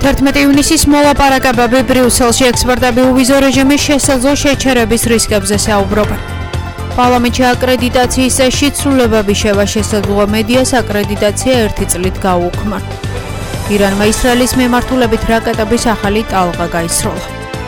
11 ივნისის მოლაპარაკებები ბრიუსელში ექსპერტები უვიზო რეჟიმის შესაძლო შეჩერების რისკებზე საუბრობენ. პარლამენტში აკრედიტაციის წესში ცვლილებები შევა შესაძლოა მედიას აკრედიტაცია 1 წლით გაუქმნა. ირანმა ისრაელის მიმართულებით რაკეტების ახალი ტალღა გაისროლა.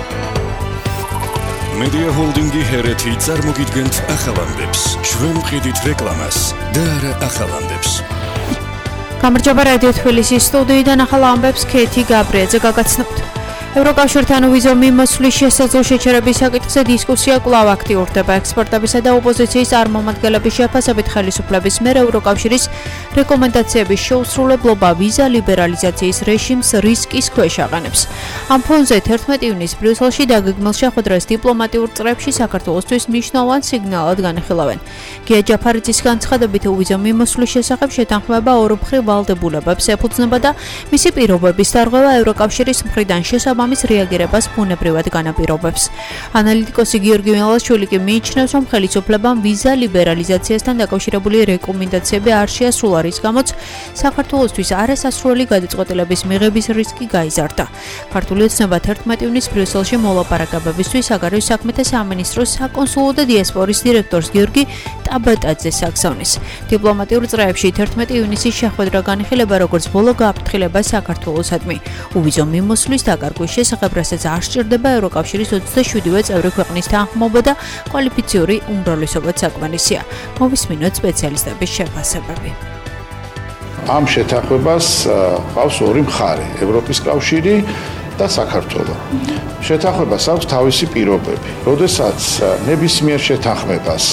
Media Holdingi ჰერეთი წარმოგიდგენთ ახალ ამბებს. ჩვენ ვყიდით რეკლამას და არა ახალ ამბებს. გამარჯობა რადიო თბილისის სტუდიიდან ახალ ამბებს ქეთი გაბრიაძე გაგაცნობთ. ევროკავშირთან ვიზო მიმოსვლის შესაძლო შეჩერების საკითხზე დისკუსია კვლავ აქტიურდება. ექსპერტებისა და ოპოზიციის წარმომადგენლების შეფასებით ხელისუფლების მიერ ევროკავშირის რეკომენდაციების შეუსრულებლობა ვიზა ლიბერალიზაციის რეჟიმს რისკის ქვეშ აყენებს. ამ ფონზე 11 ივნისს ბრიუსელში დაგეგმილ შეხვედრას დიპლომატიურ წრებში საქართველოსთვის მნიშვნელოვან სიგნალად განიხილავენ. გია ჯაფარიძის განცხადებით ვიზო მიმოსვლის შესახებ შეთანხმება ორმხრივ ვალდებულებებს ეფუძნება და მისი პირობების დარღვევა ევროკავშირის მხრიდან შესაბამის რეაგირებას ბუნებრივად განაპირობებს. ანალიტიკოსი გიორგი მელაშვილი კი მიიჩნევს, რომ ხელისუფლებამ ვიზა ლიბერალიზაციასთან დაკავშირებული რეკომენდაციები არ შეასრულა, რის გამოც საქართველოსთვის არასასრული გადაწყვეტილების მიღების რისკი გაიზარდა. ქართული ოცნება 11 ივნისს ბრიუსელში მოლაპარაკებებისთვის საგარეო საქმეთა სამინისტროს საკონსულო და დიასპორის დირექტორს გიორგი ტაბატაძეს აგზავნის. დიპლომატიურ წრეებში 11 ივნისის შეხვედრა განიხილება როგორც ბოლო გაფრთხილება საქართველოსადმი. უვიზო მიმოსვლის დაკარგვის შესახებ, რასაც არ სჭირდება ევროკავშირის 27-ვე წევრი ქვეყნის თანხმობა და კვალიფიციური უმრავლესობაც საკმარისია. მოვისმინოთ სპეციალისტების შეფასებები. ამ შეთანხმებას ყავს ორი მხარე, ევროპის კავშირი და საქართველო. შეთანხმებას აქვს თავისი პირობები. როდესაც ნებისმიერ შეთანხმებას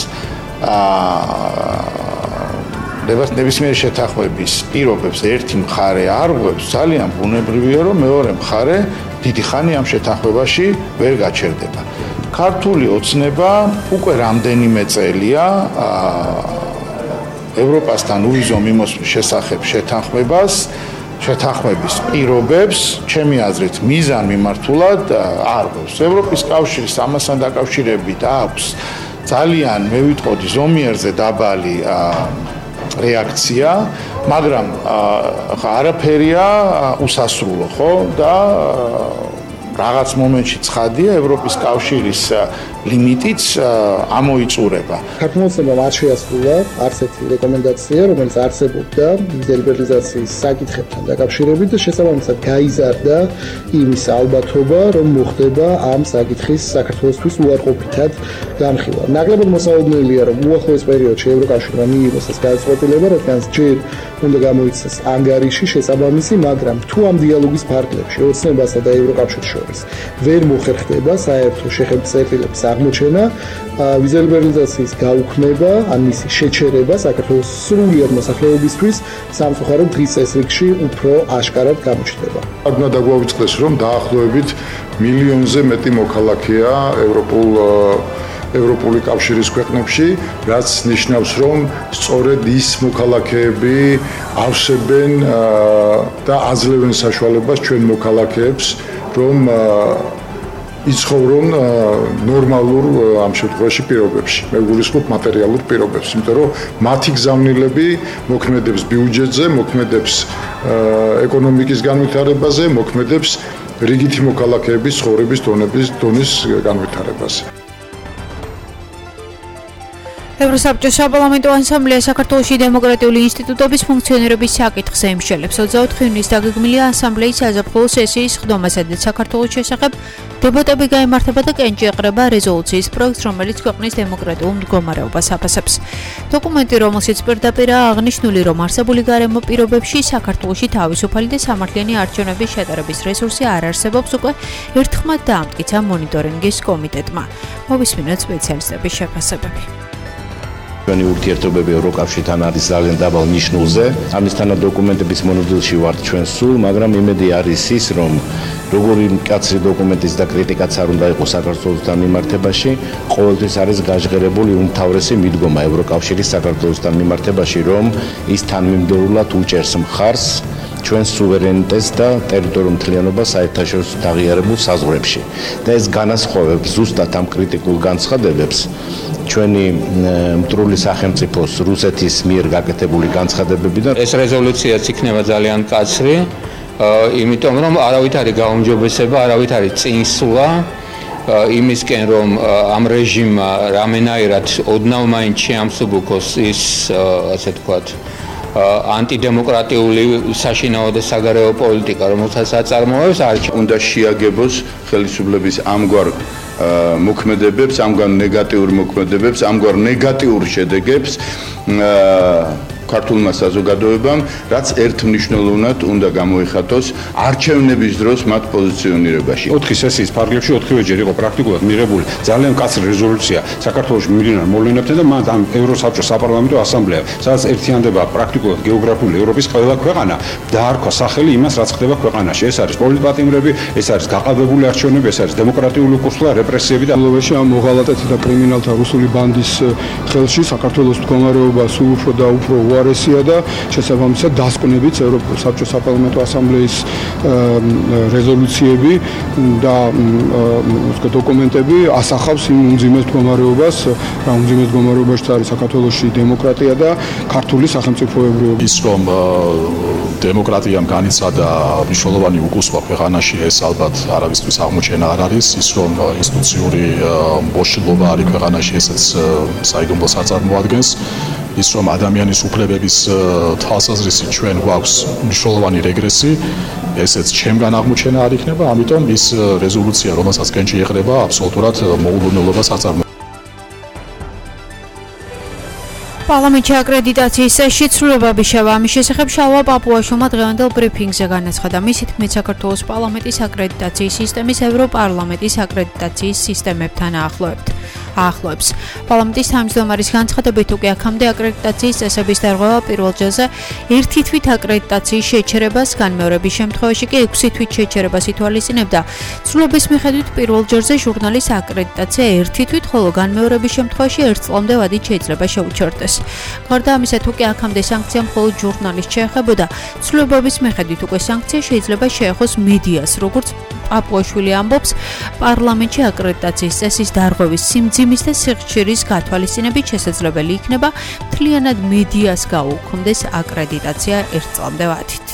ნებისმიერ შეთანხმების პირობებს ერთი მხარე არღვევს, ძალიან ბუნებრივია, რომ მეორე მხარე დიდი ხანი ამ შეთანხმებაში ვერ გაჩერდება. ქართული ოცნება უკვე რამდენიმე წელია ევროპასთან უვიზო მიმოსვლის შესახებ შეთანხმების პირობებს, ჩემი აზრით, მიზან მიმართულად არღვევს. ევროპის კავშირის ამასთან დაკავშირებით აქვს ძალიან, მე ვიტყოდი, ზომიერზე დაბალი რეაქცია, მაგრამ არაფერია უსასრულო, ხო? და რაღაც მომენტში ცხადია, ევროპის კავშირის ლიმიტიც ამოიწურება. ქართული ოცნებამ არ შეასრულა არც ერთი რეკომენდაცია, რომელიც არსებობდა ვიზა ლიბერალიზაციის საკითხებთან დაკავშირებით და შესაბამისად გაიზარდა იმის ალბათობა, რომ მოხდება ამ საკითხის საქართველოსთვის უარყოფითად განხილვა. ნაკლებად მოსაოდნელია, რომ უახლოეს პერიოდში ევროკავშირმა მიიღოს ეს გადაწყვეტილება, რადგან ჯერ უნდა გამოიცეს ანგარიში შესაბამისი, მაგრამ თუ ამ დიალოგის ფარგლებში ოცნებასა და ევროკავშირს შორის ვერ მოხერხდება საერთო შეხედვლის აღმოჩენა, ვიზა ლიბერალიზაციის გაუქმება, ან მისი შეჩერება საქართველოს სრულიად მოსახლეობისთვის სამწუხაროდ დღის წესრიგში უფრო აშკარად გამოჩნდება. უნდა დაგვაუწყდეს, რომ დაახლოებით მილიონზე მეტი მოქალაქეა ევროპული კავშირის ქვეყნებში, რაც ნიშნავს, რომ სწორედ ის მოქალაქეები ავსებენ და აძლევენ საშუალებას ჩვენ მოქალაქეებს, რომ იცხოვრონ ნორმალურ ამ შემთხვევაში პირობებში. მე გულისხმობ მატერიალურ პირობებს, იმიტომ რომ მათი გზავნილები მოქმედებს ბიუჯეტზე, მოქმედებს ეკონომიკის განვითარებაზე, მოქმედებს რიგითი მოქალაქეების ცხოვრების დონის განვითარებაზე. ევროსაბჭოს საპარლამენტო ასამბლეა საქართველოში დემოკრატიული ინსტიტუტების ფუნქციონირების საკითხზე იმშელებს. 24 ივნისს დაგეგმილი ასამბლეის საზაფხულო სესიის ხდომა, სადაც საქართველოს შესახებ დებატები გაიმართება და კენჭი ეყრება რეზოლუციის პროექტს, რომელიც ქვეყნის დემოკრატიულ მდგომარეობას აფასებს. დოკუმენტი, რომელშიც პირდაპირაა აღნიშნული, რომ არსებული გარემო პირობებში საქართველოში თავისუფალი და სამართლიანი არჩევნების შეტარების რესურსი არ არსებობს, უკვე ერთხმად დაამტკიცა მონიტორინგის კომიტეტმა. მოვისმინოთ სპეციალისტების შეფასებები. ჩვენი ურთიერთობები ევროკავშირთან არის ძალიან დაბალ ნიშნულზე. ამისთანა დოკუმენტების მონოდილში ვართ ჩვენ სულ, მაგრამ იმედი არის ის, რომ როგორი მკაცრი დოკუმენტის და კრიტიკაც არ უნდა იყოს საქართველოსთან მიმართებაში, ყოველთვის არის გაჟღერებული უმთავრესი მიდგომა ევროკავშირის საქართველოსთან მიმართებაში, რომ ის თანმიმდევრულად უჭერს მხარს ჩვენს სუვერენიტეტს და ტერიტორიულ მთლიანობას საერთაშორისო დაღიარებულ საზღვრებში. და ეს განასხვავებს ზუსტად ამ კრიტიკულ განცხადებებს ჩვენი მტრული სახელმწიფოს რუსეთის მიერ გაკეთებული განცხადებებიდან. ეს რეზოლუციაც იქნება ძალიან მკაცრი, იმიტომ რომ არავით არის გაუმჯობესება, არავით არის წინსვლა იმისკენ რომ ამ რეჟიმმა რამენაირად ოდნავ მაინც შეამსუბუქოს ის ასე თქვათ ანტიდემოკრატიული საშინაო და საგარეო პოლიტიკა, რომელსაც აწარმოებს, უნდა შეაგებოს ხელისუფლების ამგვარ მოქმედებებს, ამგვარ ნეგატიურ მოქმედებებს, ამგვარ ნეგატიურ შედეგებს ქართულმა საზოგადოებამ, რაც ერთმნიშვნელოვნად უნდა გამოიხატოს არჩევნების დროს მათ პოზიციონირებაში. 4 სესიის ფარგლებში 4-ვეჯერ იყო პრაქტიკულად მიღებული ძალიან მკაცრი რეზოლუცია საქართველოს მიმდინარე მოვლენებთან და მან ამ ევროსაბჭოს საპარლამენტო ასამბლეა, სადაც ერთიანდება პრაქტიკულად გეოგრაფიული ევროპის ყველა ქვეყანა დაარქვა სახელი იმას, რაც ხდება ქვეყანაში. ეს არის პოლიტპატიმრები, ეს არის გაყალბებული არჩევნები, ეს არის დემოკრატიული კურსლა, რეპრესიები და ლოვეში ამ მოღალატეთა და კრიმინალთა რუსული ბანდის ხელში საქართველოს მდგომარეობა სულ უფრო და უფრო უარესია და შესაბამისად დასკვნებით ევროპულ საბჭოს საპარლამენტო ასამბლეის რეზოლუციები და დოკუმენტები ასახავს იმ უმძიმეს მდგომარეობას, რა უმძიმეს მდგომარეობაში არის საქართველოში დემოკრატია და ქართული სახელმწიფოებრიობა. ის რომ დემოკრატიამ განიცადა მნიშვნელოვანი უკუსვა ქვეყანაში, ეს ალბათ არავისთვის აღმოჩენა არ არის. ის რომ ინსტიტუციური მოშლობა არის ქვეყანაში, ესეც საიდუმლოს აწარმოადგენს. ის რომ ადამიანის უფლებების თვალსაზრისით ჩვენ გვაქვს მნიშვნელოვანი რეგრესი, ესეც ჩემგან აღმოჩენა არ იქნება, ამიტომ ის რეზოლუცია, რომელსაც კენჭი ეყრება, აბსოლუტურად მოულოდნელობას აწარმოებს. პარლამენტში აკრედიტაციის წესში ცვლილება ბიშევა ამის შესახებ შალვა პაპუაშვილმა დღევანდელ ბრიფინგზე განაცხადა. მისი თქმით, საქართველოს პარლამენტის აკრედიტაციის სისტემის ევროპარლამენტის აკრედიტაციის სისტემებთან აახლოებს. პარლამენტის თავმჯდომარის განცხადებით, უკვე აქამდე აკრედიტაციის წესების დარღვევა პირველ ჯერზე 1 თვით აკრედიტაციის შეჩერებას, განმეორების შემთხვევაში კი 6 თვით შეჩერებას ითვალისწინებდა. ცვლილების მიხედვით პირველ ჯერზე ჟურნალის აკრედიტაცია 1 თვით, ხოლო განმეორების შემთხვევაში 1 წლამდე ვადით შეიძლება შეუჩერდეს. გარდა ამისა, თუ კი აქამდე სანქცია მხოლოდ ჟურნალისტს შეეხებოდა, ცვლილებების მიხედვით უკვე სანქცია შეიძლება შეეხოს მედიას, როგორც პაპუაშვილი ამბობს, პარლამენტში აკრედიტაციის წესის დარღვევის სიმძიმის და სიხშირის გათვალისწინებით შესაძლებელი იქნება მთლიანად მედიას გაუქმდეს აკრედიტაცია 1 წლამდე ვადით.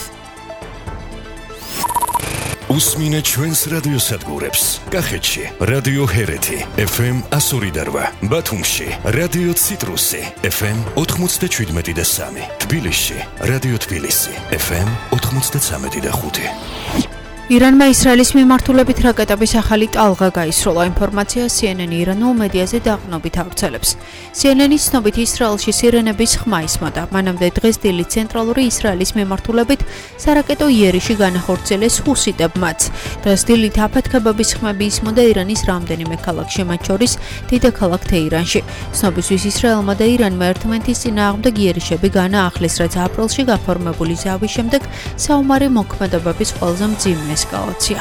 უსმინეთ ჩვენს რადიოსადგურებს. კახეთში რადიო ჰერეთი FM 102.8, ბათუმში რადიო ციტრუსი FM 97.3, თბილისში რადიო თბილისი FM 93.5. ირანმა ისრაელის მიმართულებით რაკეტების ახალი ტალღა გაისროლა. ინფორმაცია CNN ირანულ მედიაზე დაყრდნობით ავრცელებს. CNN-ის ცნობით ისრაელში სირენების ხმა ისმოდა. მანამდე დღეს დილით ცენტრალური ისრაელის მიმართულებით სარაკეტო იერიში განახორციელეს ჰუსიტებმაც. დღეს დილით აფეთქებების ხმები ისმოდა ირანის რამდენიმე ქალაქში, მათ შორის დედაქალაქ თეირანში. ცნობისთვის ისრაელმა და ირანმა ერთმანეთის წინააღმდეგ იერიშები განაახლეს, რაც აპრილში გაფორმებული ზავის შემდეგ საომარი მოქმედებების ყველაზე მძიმე ესკალაცია.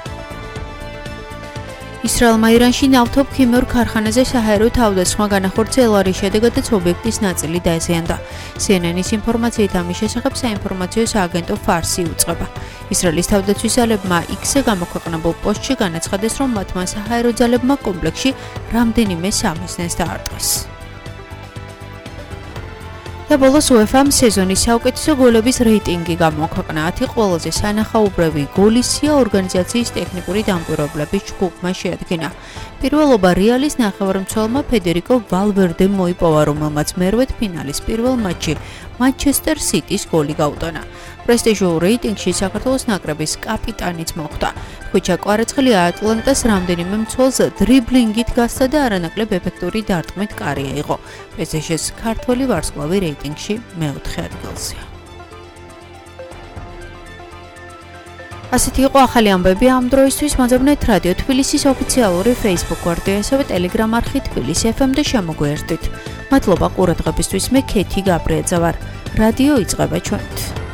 ისრაელმა ირანში ნავთობქიმიურ ქარხანაზე საჰაერო თავდასხმა განახორციელა, რის შედეგადაც ობიექტის ნაწილი დაზიანდა. CNN-ის ინფორმაციით ამის შესახებ საინფორმაციო სააგენტო ფარსი უწყება. ისრაელის თავდაცვის ძალებმა X-ზე გამოქვეყნებულ პოსტში განაცხადეს, რომ მათმა საჰაერო ძალებმა კომპლექსში რამდენიმე სამიზნეს დაარტყეს. და ბოლოს UEFA-მ სეზონის საუკეთესო გოლების რეიტინგი გამოაქვეყნა. 10 ყველაზე სანახაობრივი გოლი სია ორგანიზაციის ტექნიკური დამკვირვებლების ჯგუფმა შეადგინა. პირველობა რეალის ნახევარმცველმა ფედერიკო ვალვერდემ მოიპოვა, რომელმაც მერვედ ფინალის პირველ მატჩში მანჩესტერ სიტის გოლი გაუტანა. პრესტიჟულ რეიტინგში საქართველოს ნაკრების კაპიტანიც მოხვდა. ხვიჩა კვარაცხელი ატლანტას რამდენიმე მცველს დრიბლინგით გასცა და არანაკლებ ეფექტური დარტყმით კარია იყო. PSG-ს ქართველი ვარსკვლავი რეიტინგში მეოთხე ადგილზეა. ასეთი იყო ახალი ამბები ამ დროისთვის. მოძებნეთ რადიო თბილისის ოფიციალური Facebook გვერდი, ასევე Telegram არხი თბილისი FM და შემოგვიერთდით. მადლობა ყურადღებისთვის. მე ქეთი გაბრიაძე ვარ. რადიო იწყება ჩვენით.